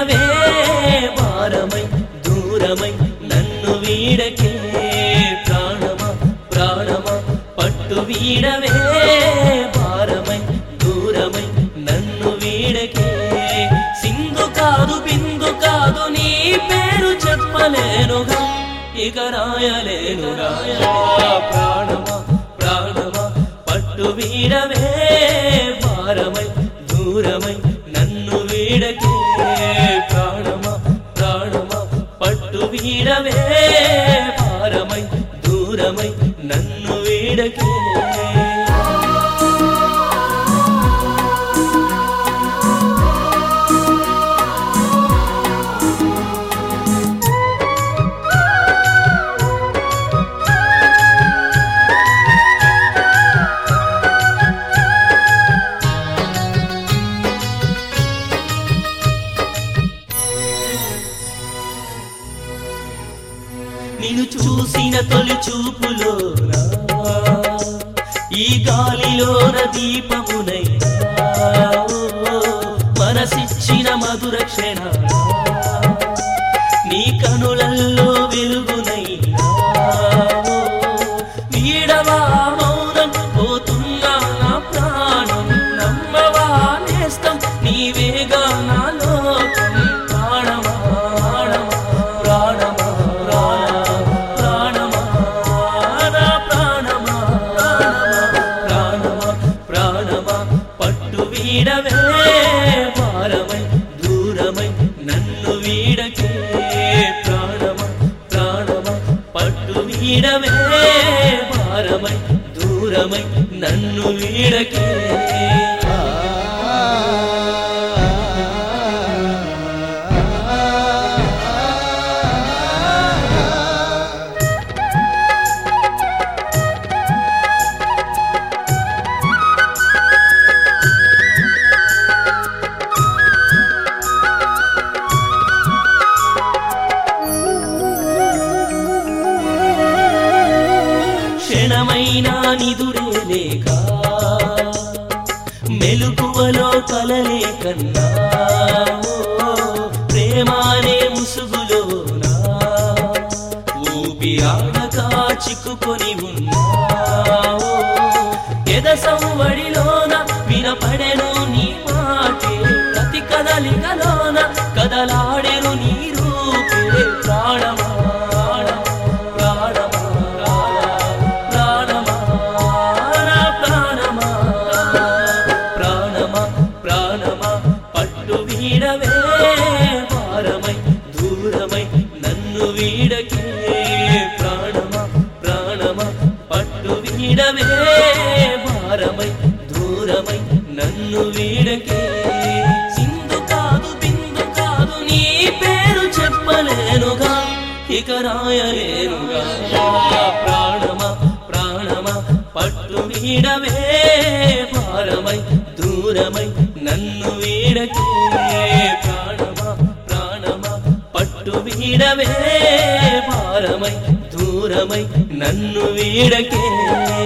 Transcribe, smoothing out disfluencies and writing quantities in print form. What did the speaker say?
వీడవే భారమై దూరమై నన్ను వీడకే ప్రాణమా ప్రాణమా పట్టు వీడవే భారమై దూరమై నన్ను వీడకే సింధు కాదు బిందు కాదు నీ పేరు చెప్పలేనుగా ఇక రాయలేనుగా ప్రాణమా ప్రాణమా పట్టు వీడవే భారమై దూరమై నన్ను వీడకే ప్రాణమా ప్రాణమా పట్టు వీడవే భారమై దూరమై నన్ను వీడకే నిన్ను చూసిన తొలి చూపులోనా ఈ గాలిలోన దీపమునైనా మనసిచ్చిన మధుర క్షణానా నీ కనులల్లో వెలుగునైనా వీడవా మౌనం పోతున్నా నా ప్రాణం నమ్మవా నేస్తం నీవేగా నా లోకం ప్రాణమా ప్రాణమా వీడవే భారమై దూరమై నన్ను వీడకే ప్రాణమా ప్రాణమా పట్టు వీడవే భారమై దూరమై నన్ను వీడకే క్షణమైనా నిదురే లేక మెలుకువలో కలలే కన్నా ప్రేమానే ముసుగులోనా ఊపిరాడక చిక్కుకొని ఉన్నా ఎద సంవడిలోన వినపడెను నీ మాటే ప్రతి కదలికలోన కదలాడెను నీ రూపే ప్రాణమా వీడవే భారమై దూరమై నన్ను వీడకే ప్రాణమా ప్రాణమా పట్టు వీడవే భారమై దూరమై నన్ను వీడకే సింధు కాదు బిందు కాదు నీ పేరు చెప్పలేనుగా ఇక రాయలేనుగా ప్రాణమా ప్రాణమా పట్టు వీడవే భారమై దూరమై నన్ను వీడకే ప్రాణమా ప్రాణమా పట్టు వీడవే భారమై దూరమై నన్ను వీడకే